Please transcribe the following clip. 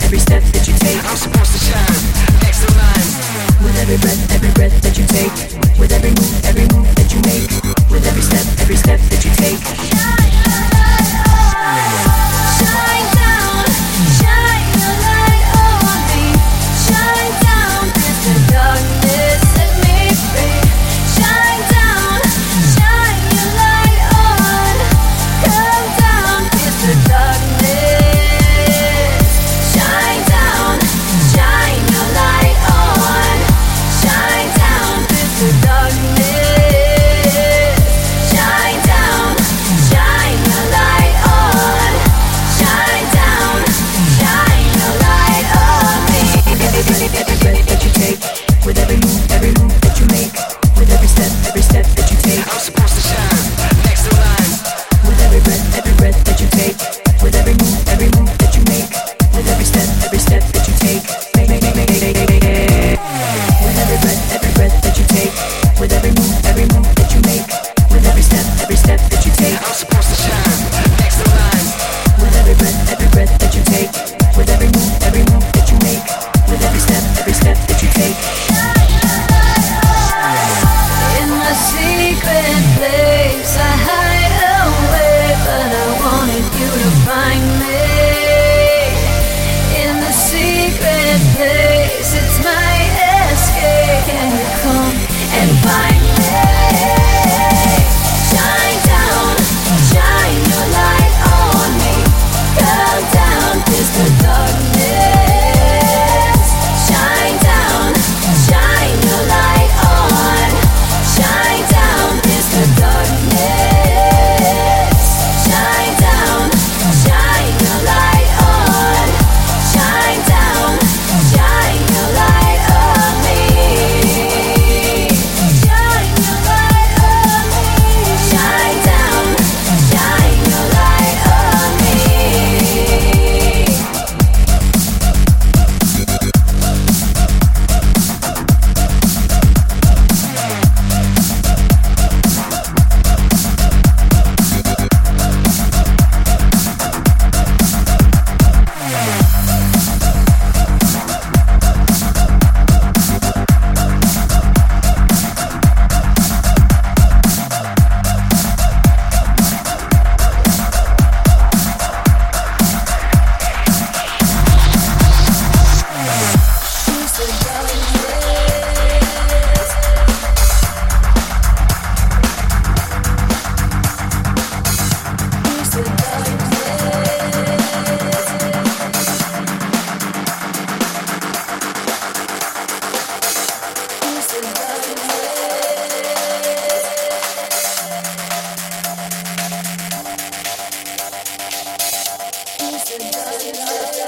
every step that you take. I'm supposed to shine, next in line. With every breath that you take. With every move that you make. With every step that you take. Shine down, shine your light on me. Shine down into darkness, set me free. Shine down, shine your light on. Come down into darkness. Shine down, shine your light on. Shine down into darkness. Shine down, shine your light on. Shine down, shine your light on me. Every breath that you take, with every move that you make, with every step that you take. I'm supposed to shine, next in line. With every breath that you take, with every move that you make, with every step that you take. With every breath that you take, with every move that you make, with every step that you take. I'm supposed to shine, next in line. With every breath that you take, with every move that you make, with every step that you take. In my secret place, I hide away, but I wanted you to find me. In the secret place, it's my escape. Can you come and find me? Shine down, shine your light on me. Come down, kiss the darkness. Shine down, shine your light on. Shine down, kiss the darkness. Shine down, shine your light on. Shine down, shine your light on me. Shine your light on me. Shine down, shine your light on me. Peace and